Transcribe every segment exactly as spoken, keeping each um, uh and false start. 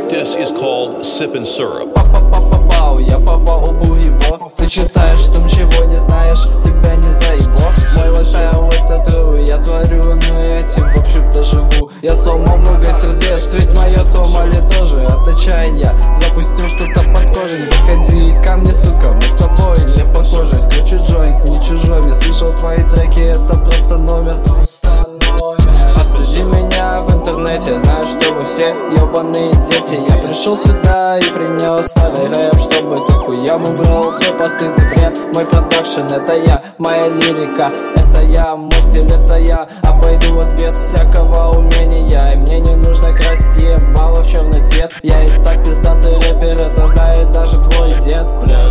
practice is called sip and syrup. Пау, я попал у его. Ты читаешь, что ничего не знаешь, тебя не заебо. Мой лайфстайл это true, я творю, но этим в общем-то живу. Я сломал много сердец, ведь мое сломали тоже от отчаяния. Запустил что-то под кожей, не подходи ко мне, сука, мы с тобой не похожи. Скручу джойнт, не чужой, я слышал твои треки, это просто номер. Осуди меня в интернете, знаю, что вы все ебаные дети. Я пришел сюда и принес старый рэп, чтобы ты хуям убрал свой постыдный бред. Мой продакшн это я, моя лирика это я, мой стиль это я. Обойду вас без всякого умения, и мне не нужно красить ебало в черный цвет. Я и так пиздатый рэпер, это знает даже твой дед.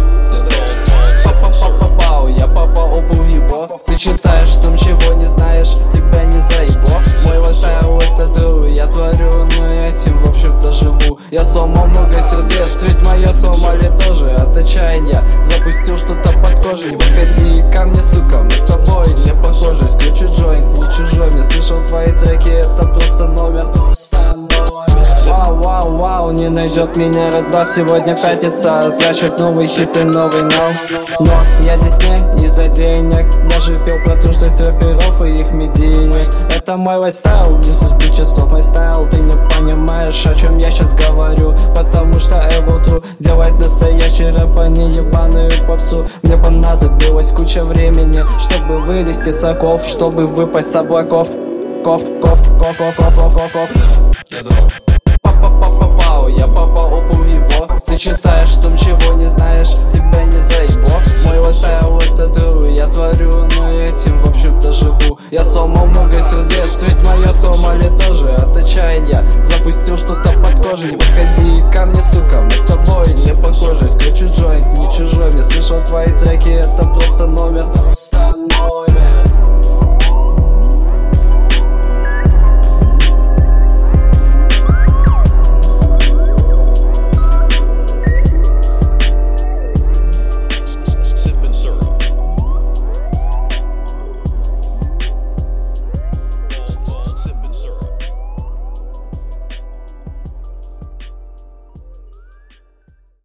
Пау, я попал в его. Ты читаешь, что ничего не знаешь, тебя не заебо. Мой лайфстайл это true, я творю, но этим в общем-то живу. Я сломал много сердец, ведь мое сломали тоже от отчаяния. Запустил что-то под кожей, не подходи ко мне, сука, мы с тобой не похожи. Скручу джойнт, не чужой, я слышал твои треки, это просто номер. Вау, вау, вау, не найдет меня Редо. Сегодня пятница, значит новый хит и новый но. Но я здесь не из-за денег. Даже пел про трушность рэперов и их медийник. Это мой лайфстайл, this is bitches of my style. Ты не понимаешь, о чем я сейчас говорю, потому что evo true. Делать настоящий рэп, а не ебаную попсу. Мне понадобилось куча времени, чтобы вылезти с оков, чтобы выпасть с облаков. Ков, ков, ков, ков, ков, ков, ков, ков. Пау, я попал в его. Ты читаешь, что ничего не знаешь, тебя не заебо. Мой лайфстайл это true, я творю, но этим в общем-то живу. Я сломал много сердец, ведь мое сломали тоже от отчаяния. Запустил что-то под кожей, не подходи ко мне, сука, мы с тобой не похожи. Скручу джойнт, не чужой, я слышал твои треки, это просто номер.